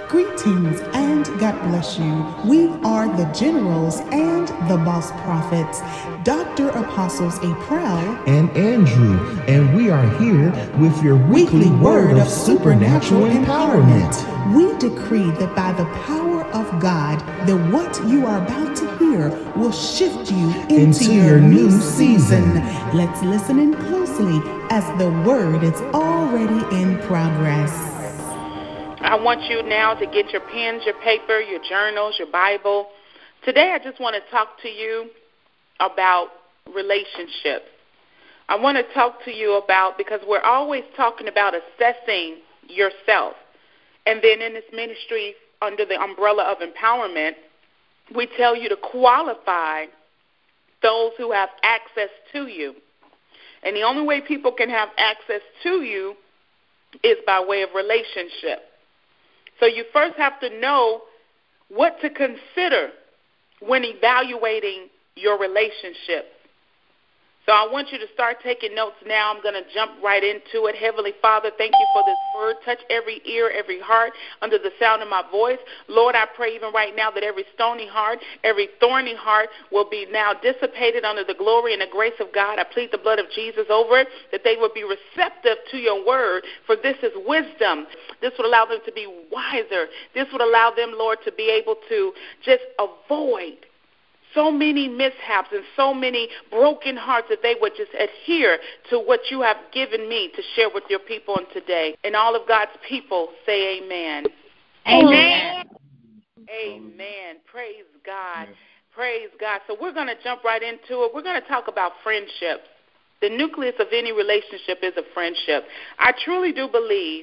Greetings and God bless you. We are the Generals and the Boss Prophets, Dr. Apostles April and Andrew, and we are here with your weekly word of supernatural empowerment. We decree that by the power of God, that what you are about to hear will shift you into your new season. Let's listen in closely as the word is already in progress. I want you now to get your pens, your paper, your journals, your Bible. Today I just want to talk to you about relationships. I want to talk to you about, because we're always talking about assessing yourself. And then in this ministry, under the umbrella of empowerment, we tell you to qualify those who have access to you. And the only way people can have access to you is by way of relationship. So you first have to know what to consider when evaluating your relationships. So I want you to start taking notes now. I'm going to jump right into it. Heavenly Father, thank you for this word. Touch every ear, every heart under the sound of my voice. Lord, I pray even right now that every stony heart, every thorny heart will be now dissipated under the glory and the grace of God. I plead the blood of Jesus over it, that they will be receptive to your word, for this is wisdom. This would allow them to be wiser. This would allow them, Lord, to be able to just avoid so many mishaps and so many broken hearts, that they would just adhere to what you have given me to share with your people on today. And all of God's people say amen. Amen. Amen. Praise God. Praise God. So we're going to jump right into it. We're going to talk about friendships. The nucleus of any relationship is a friendship. I really do believe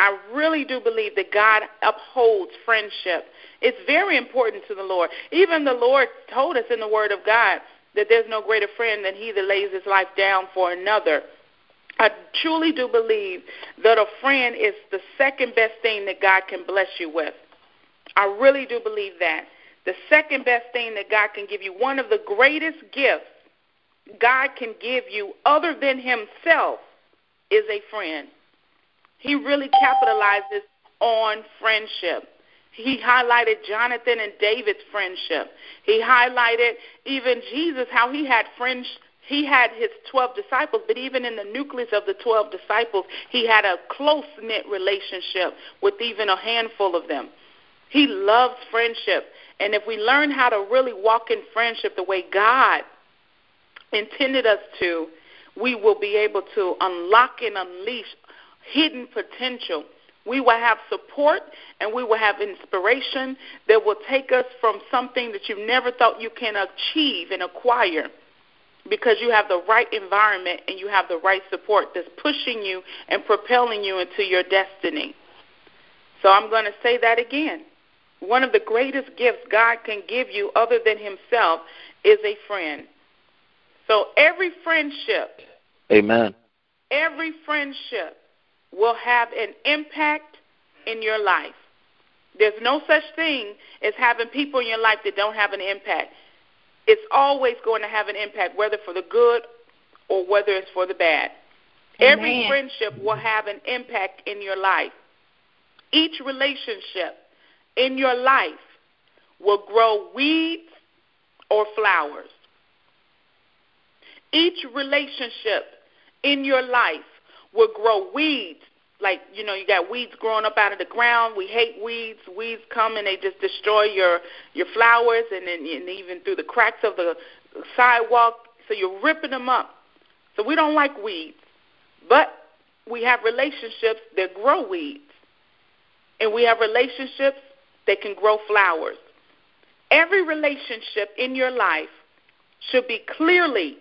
that God upholds friendship. It's very important to the Lord. Even the Lord told us in the Word of God that there's no greater friend than he that lays his life down for another. I truly do believe that a friend is the second best thing that God can bless you with. I really do believe that. The second best thing that God can give you, one of the greatest gifts God can give you other than himself, is a friend. He really capitalizes on friendship. He highlighted Jonathan and David's friendship. He highlighted even Jesus, how he had friends. He had his 12 disciples, but even in the nucleus of the 12 disciples, he had a close-knit relationship with even a handful of them. He loves friendship. And if we learn how to really walk in friendship the way God intended us to, we will be able to unlock and unleash hidden potential. We will have support and we will have inspiration that will take us from something that you never thought you can achieve and acquire, because you have the right environment and you have the right support that's pushing you and propelling you into your destiny. So I'm going to say that again. One of the greatest gifts God can give you other than himself is a friend. So every friendship, Amen. Every friendship will have an impact in your life. There's no such thing as having people in your life that don't have an impact. It's always going to have an impact, whether for the good or whether it's for the bad. Amen. Every friendship will have an impact in your life. Each relationship in your life will grow weeds or flowers. Each relationship in your life will grow weeds. Like, you got weeds growing up out of the ground. We hate weeds. Weeds come and they just destroy your flowers and even through the cracks of the sidewalk. So you're ripping them up. So we don't like weeds. But we have relationships that grow weeds. And we have relationships that can grow flowers. Every relationship in your life should be clearly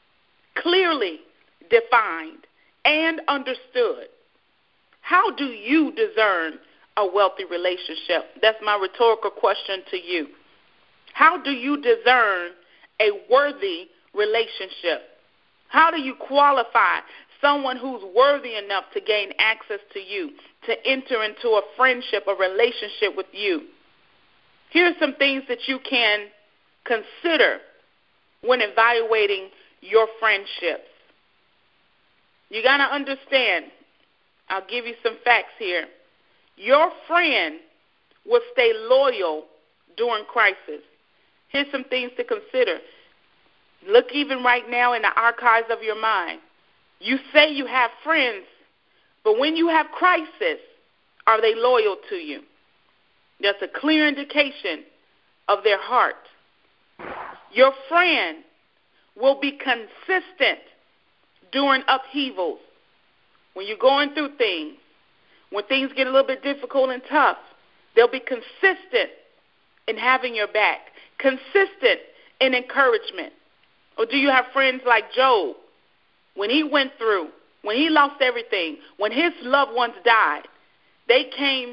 defined and understood. How do you discern a wealthy relationship? That's my rhetorical question to you. How do you discern a worthy relationship? How do you qualify someone who's worthy enough to gain access to you, to enter into a friendship, a relationship with you? Here are some things that you can consider when evaluating your friendships. You got to understand, I'll give you some facts here. Your friend will stay loyal during crisis. Here's some things to consider. Look even right now in the archives of your mind. You say you have friends, but when you have crisis, are they loyal to you? That's a clear indication of their heart. Your friend will be consistent during upheavals. When you're going through things, when things get a little bit difficult and tough, they'll be consistent in having your back, consistent in encouragement. Or do you have friends like Job? When he went through, when he lost everything, when his loved ones died, they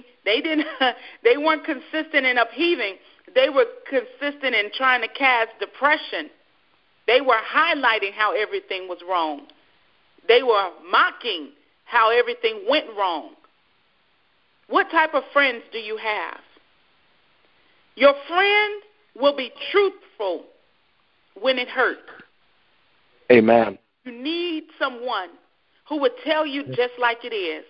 weren't consistent in upheaving. They were consistent in trying to cast depression. They were highlighting how everything was wrong. They were mocking how everything went wrong. What type of friends do you have? Your friend will be truthful when it hurts. Amen. You need someone who would tell you just like it is.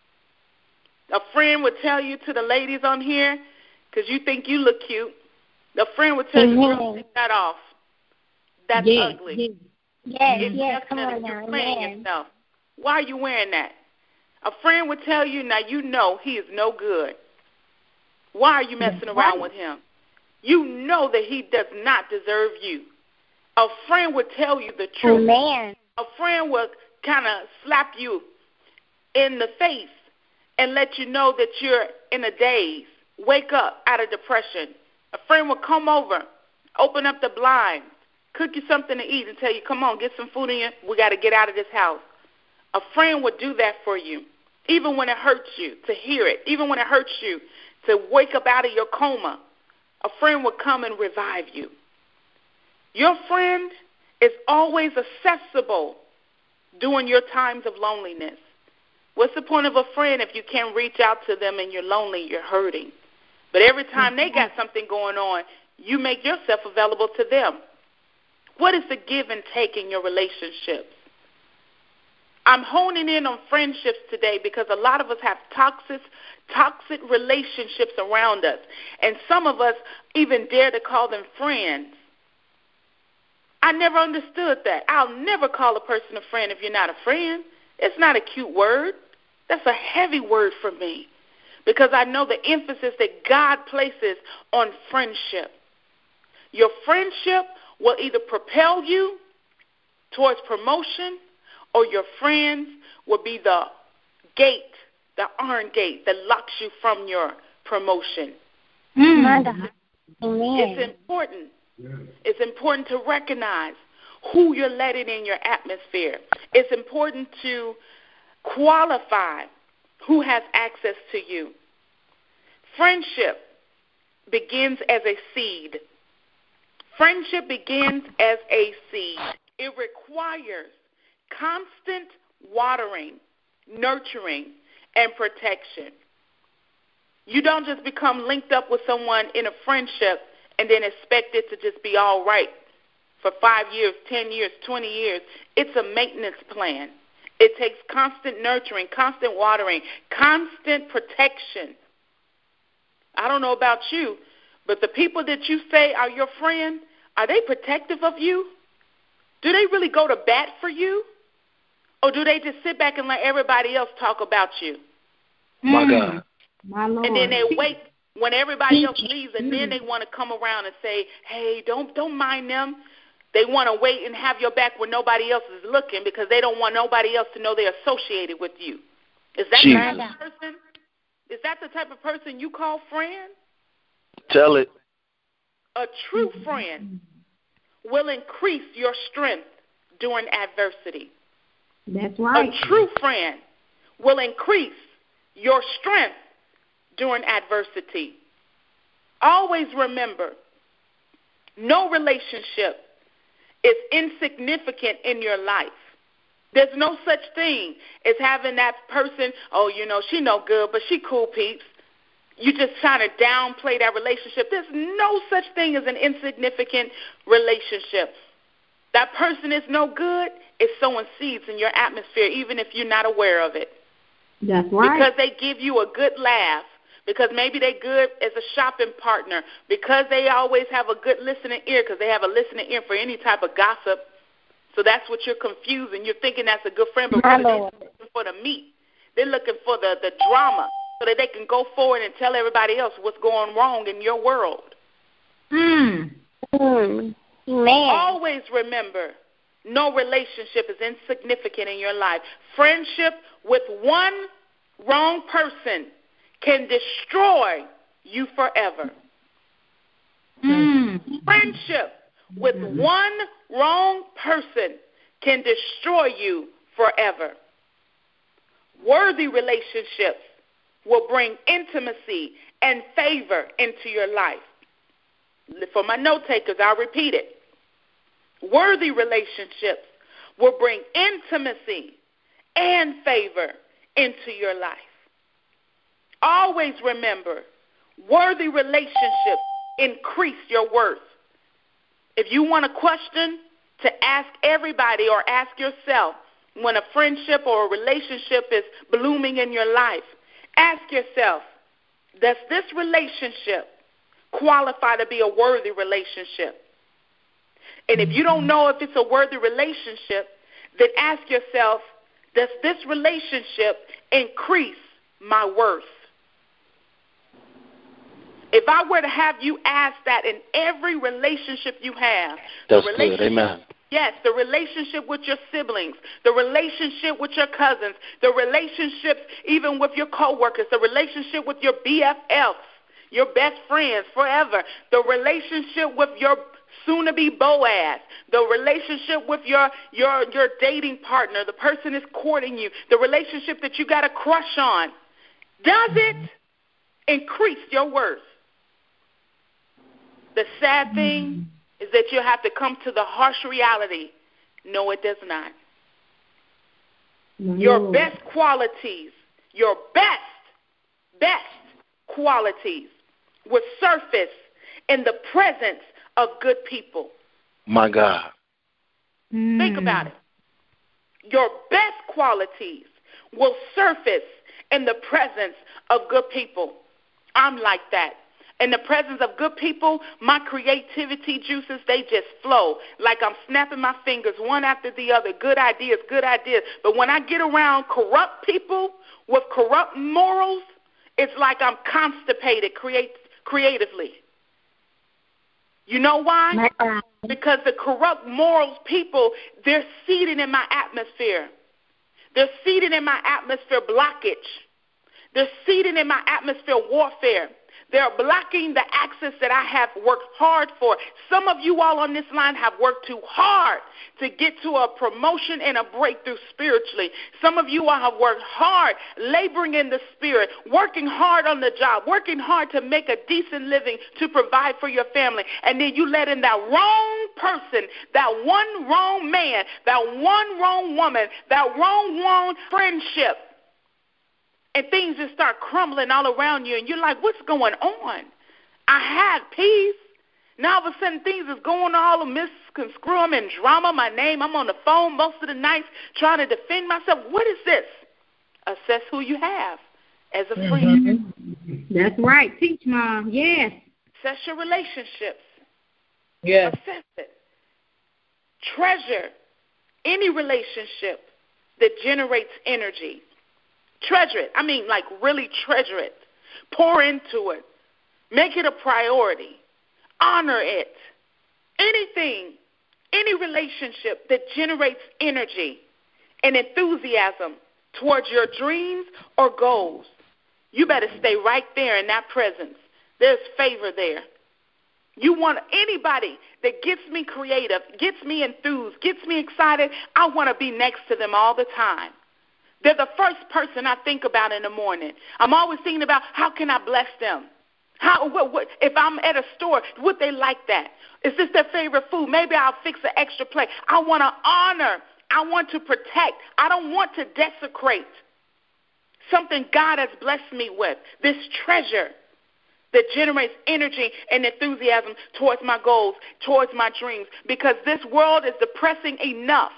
A friend would tell you, to the ladies on here, because you think you look cute, a friend would tell you, girl, take that off. That's ugly. Yes, come on now. You're playing yourself. Why are you wearing that? A friend would tell you, now you know he is no good. Why are you messing around with him? You know that he does not deserve you. A friend would tell you the truth. Amen. A friend would kind of slap you in the face and let you know that you're in a daze. Wake up out of depression. A friend would come over, open up the blinds, cook you something to eat and tell you, come on, get some food in you. We got to get out of this house. A friend would do that for you, even when it hurts you to hear it, even when it hurts you to wake up out of your coma. A friend would come and revive you. Your friend is always accessible during your times of loneliness. What's the point of a friend if you can't reach out to them and you're lonely, you're hurting? But every time they got something going on, you make yourself available to them. What is the give and take in your relationships? I'm honing in on friendships today because a lot of us have toxic relationships around us. And some of us even dare to call them friends. I never understood that. I'll never call a person a friend if you're not a friend. It's not a cute word. That's a heavy word for me because I know the emphasis that God places on friendship. Your friendship will either propel you towards promotion or your friends will be the gate, the iron gate that locks you from your promotion. My God. Amen. It's important. It's important to recognize who you're letting in your atmosphere. It's important to qualify who has access to you. Friendship begins as a seed. Friendship begins as a seed. It requires constant watering, nurturing, and protection. You don't just become linked up with someone in a friendship and then expect it to just be all right for 5 years, 10 years, 20 years. It's a maintenance plan. It takes constant nurturing, constant watering, constant protection. I don't know about you, but the people that you say are your friend, are they protective of you? Do they really go to bat for you? Or do they just sit back and let everybody else talk about you? My God. My Lord. And then they wait when everybody else leaves, and then they want to come around and say, hey, don't mind them. They want to wait and have your back when nobody else is looking because they don't want nobody else to know they're associated with you. Is that the type of person? Is that the type of person you call friend? Tell it. A true friend will increase your strength during adversity. That's right. A true friend will increase your strength during adversity. Always remember, no relationship is insignificant in your life. There's no such thing as having that person, oh, you know, she no good, but she cool peeps. You just trying to downplay that relationship. There's no such thing as an insignificant relationship. That person is no good. It's sowing seeds in your atmosphere, even if you're not aware of it. That's right. Because they give you a good laugh, because maybe they're good as a shopping partner, because they always have a good listening ear, because they have a listening ear for any type of gossip. So that's what you're confusing. You're thinking that's a good friend, but really they're looking for the meat. They're looking for the drama so that they can go forward and tell everybody else what's going wrong in your world. Always remember, no relationship is insignificant in your life. Friendship with one wrong person can destroy you forever. Friendship with one wrong person can destroy you forever. Worthy relationships will bring intimacy and favor into your life. For my note takers, I'll repeat it. Worthy relationships will bring intimacy and favor into your life. Always remember, worthy relationships increase your worth. If you want a question to ask everybody or ask yourself when a friendship or a relationship is blooming in your life, ask yourself, does this relationship qualify to be a worthy relationship? And if you don't know if it's a worthy relationship, then ask yourself, does this relationship increase my worth? If I were to have you ask that in every relationship you have, that's good, amen. Yes, the relationship with your siblings, the relationship with your cousins, the relationships even with your coworkers, the relationship with your BFFs, your best friends forever, the relationship with your soon-to-be Boaz, the relationship with your dating partner, the person is courting you, the relationship that you got a crush on, does it increase your worth? The sad thing is that you have to come to the harsh reality. No, it does not. Your best qualities, your best qualities will surface in the presence of good people. My God. Think about it. Your best qualities will surface in the presence of good people. I'm like that. In the presence of good people, my creativity juices, they just flow like I'm snapping my fingers one after the other. Good ideas. But when I get around corrupt people with corrupt morals, it's like I'm constipated creatively. You know why? Because the corrupt morals people, they're seeding in my atmosphere. They're seeding in my atmosphere blockage. They're seeding in my atmosphere warfare. They're blocking the access that I have worked hard for. Some of you all on this line have worked too hard to get to a promotion and a breakthrough spiritually. Some of you all have worked hard, laboring in the spirit, working hard on the job, working hard to make a decent living to provide for your family. And then you let in that wrong person, that one wrong man, that one wrong woman, that wrong friendship. And things just start crumbling all around you, and you're like, what's going on? I had peace. Now all of a sudden things is going all misconstrued and drama. My name, I'm on the phone most of the nights trying to defend myself. What is this? Assess who you have as a friend. That's right. Teach, Mom. Yes. Assess your relationships. Yes. Assess it. Treasure any relationship that generates energy. Treasure it. I mean, like really treasure it. Pour into it. Make it a priority. Honor it. Anything, any relationship that generates energy and enthusiasm towards your dreams or goals, you better stay right there in that presence. There's favor there. You want anybody that gets me creative, gets me enthused, gets me excited, I want to be next to them all the time. They're the first person I think about in the morning. I'm always thinking about how can I bless them? What, if I'm at a store, would they like that? Is this their favorite food? Maybe I'll fix an extra plate. I want to honor. I want to protect. I don't want to desecrate something God has blessed me with, this treasure that generates energy and enthusiasm towards my goals, towards my dreams, because this world is depressing enough.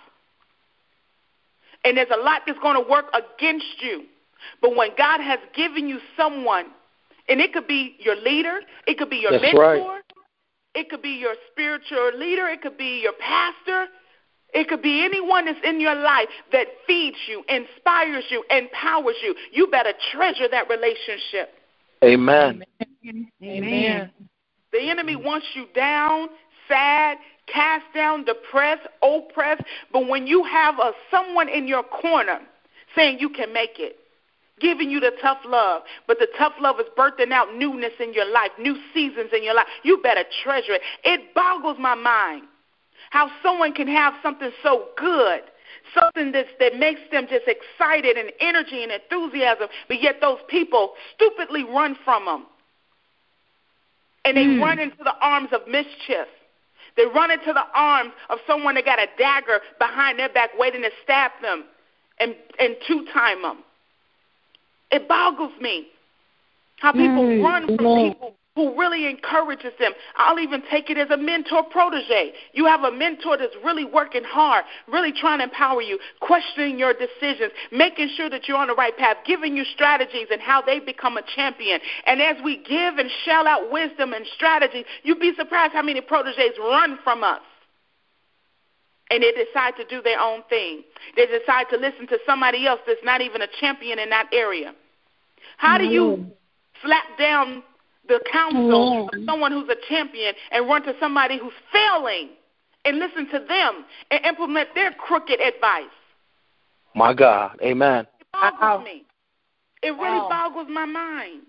And there's a lot that's going to work against you. But when God has given you someone And it could be your leader. It could be your That's mentor. right. It could be your spiritual leader. It could be your pastor. It could be anyone that's in your life that feeds you, inspires you, empowers you. You better treasure that relationship. Amen. Amen. The enemy wants you down, sad, cast down, depressed, oppressed. But when you have someone in your corner saying you can make it, giving you the tough love, but the tough love is birthing out newness in your life, new seasons in your life, you better treasure it. It boggles my mind how someone can have something so good, something that makes them just excited and energy and enthusiasm, but yet those people stupidly run from them. And they run into the arms of mischief. They run into the arms of someone that got a dagger behind their back waiting to stab them and two-time them. It boggles me how people run from people who really encourages them. I'll even take it as a mentor-protege. You have a mentor that's really working hard, really trying to empower you, questioning your decisions, making sure that you're on the right path, giving you strategies and how they become a champion. And as we give and shell out wisdom and strategy, you'd be surprised how many proteges run from us. And they decide to do their own thing. They decide to listen to somebody else that's not even a champion in that area. How do you slap down the counsel of someone who's a champion and run to somebody who's failing and listen to them and implement their crooked advice? My God. Amen. It boggles me. It really boggles my mind.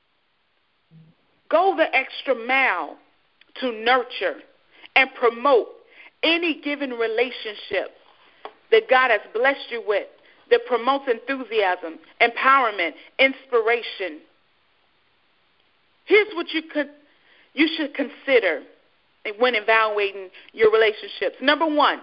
Go the extra mile to nurture and promote any given relationship that God has blessed you with that promotes enthusiasm, empowerment, inspiration. Here's what you should consider when evaluating your relationships. Number one,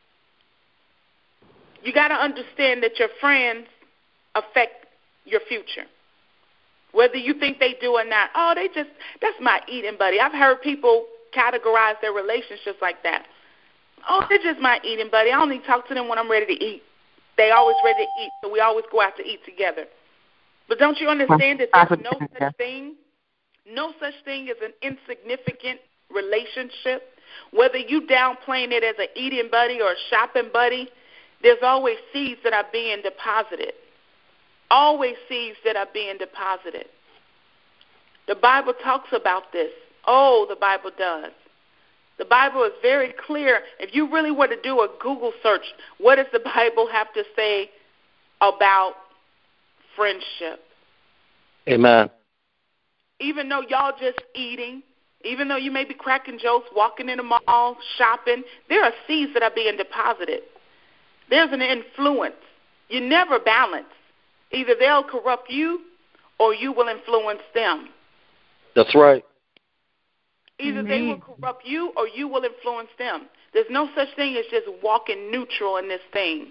you got to understand that your friends affect your future. Whether you think they do or not. Oh, that's my eating buddy. I've heard people categorize their relationships like that. Oh, they're just my eating buddy. I only talk to them when I'm ready to eat. They always ready to eat, so we always go out to eat together. But don't you understand that there's no such thing? No such thing as an insignificant relationship. Whether you downplaying it as an eating buddy or a shopping buddy, there's always seeds that are being deposited. Always seeds that are being deposited. The Bible talks about this. Oh, the Bible does. The Bible is very clear. If you really were to do a Google search, what does the Bible have to say about friendship? Amen. Even though y'all just eating, even though you may be cracking jokes, walking in the mall, shopping, there are seeds that are being deposited. There's an influence. You never balance. Either they'll corrupt you or you will influence them. That's right. Either they will corrupt you or you will influence them. There's no such thing as just walking neutral in this thing.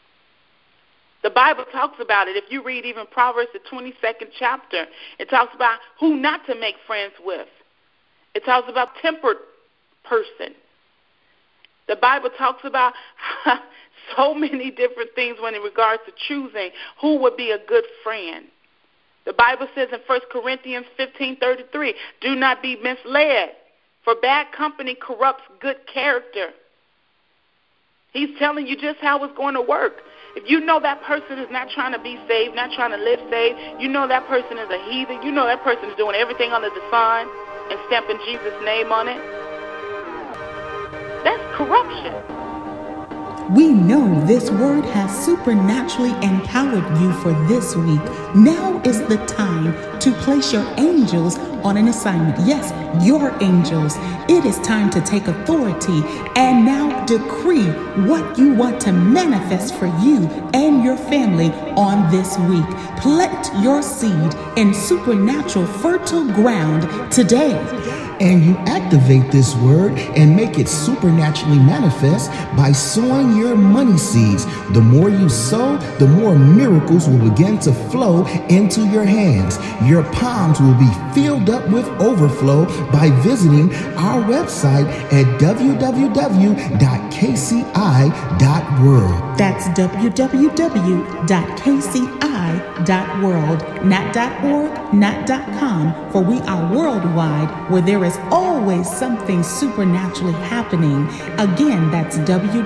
The Bible talks about it. If you read even Proverbs, the 22nd chapter, it talks about who not to make friends with. It talks about tempered person. The Bible talks about so many different things when in regards to choosing who would be a good friend. The Bible says in 1 Corinthians 15:33, do not be misled, for bad company corrupts good character. He's telling you just how it's going to work. If you know that person is not trying to be saved, not trying to live saved, you know that person is a heathen, you know that person is doing everything under the sun and stamping Jesus' name on it, that's corruption. We know this word has supernaturally empowered you for this week. Now is the time to place your angels on an assignment. Yes, your angels. It is time to take authority and now decree what you want to manifest for you and your family on this week. Plant your seed in supernatural fertile ground today. And you activate this word and make it supernaturally manifest by sowing your money seeds. The more you sow, the more miracles will begin to flow into your hands. Your palms will be filled up with overflow by visiting our website at www.kci.world. That's www.kci.world, not .org, not .com, for we are worldwide, where there is always something supernaturally happening. Again, that's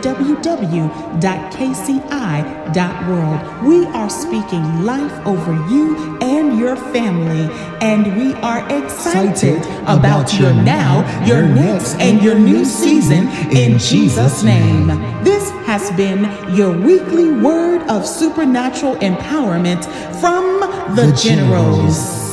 www.kci.world. We are speaking life over you and your family, and we are excited about your now, your next, and your new season in Jesus' name. This has been your weekly word of supernatural empowerment from the Generals.